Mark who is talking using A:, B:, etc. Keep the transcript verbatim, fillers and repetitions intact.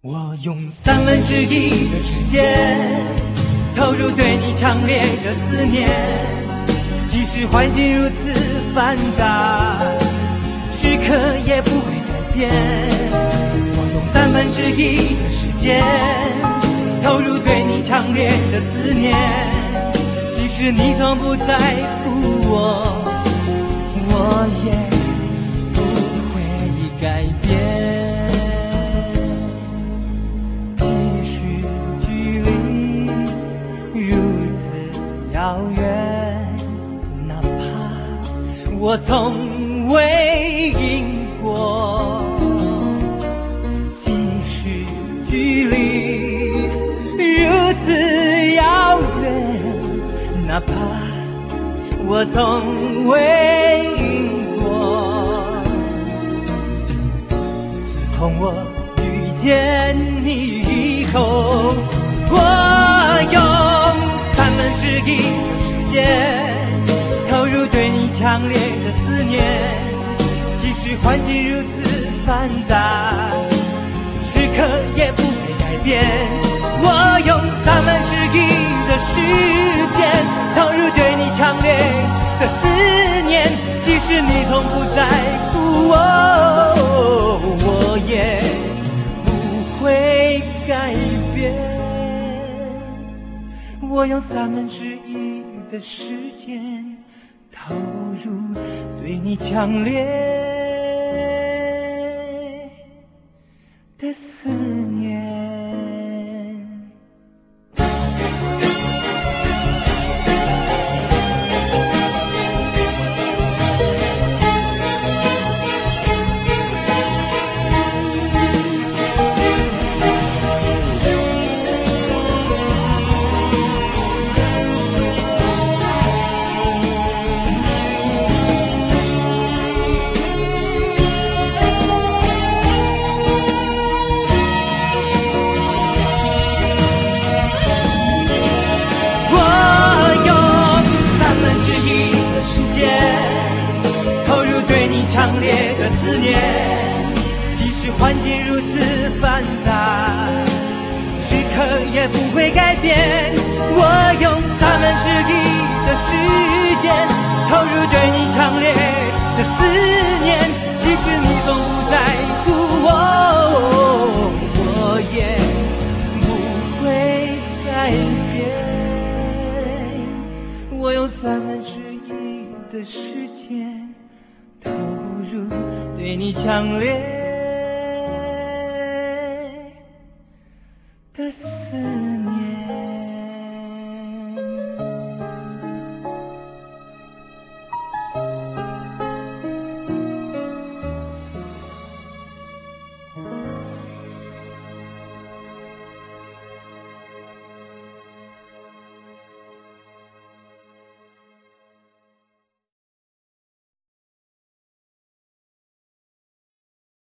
A: 我用三分之一的时间投入对你强烈的思念，即使环境如此繁杂，时刻也不会改变。我用三分之一的时间投入对你强烈的思念，即使你从不在乎我，我也不会改变。遥远，哪怕我从未赢过，即使距离如此遥远，哪怕我从未赢过。自从我遇见你以后，我用三分之一的时间投入对你强烈的思念，即使环境如此繁杂，时刻也不会改变。我用三分之一的时间投入对你强烈的思念，即使你从不在乎我，我也不会改变。我用三分之一的时间投入对你强烈的思念。强烈的思念，即使环境如此繁杂，时刻也不会改变。我用三分之一的时间投入对你强烈的思念，即使你从不在乎我，我也不会改变。我用三分之一的时间投入对你强烈的思念。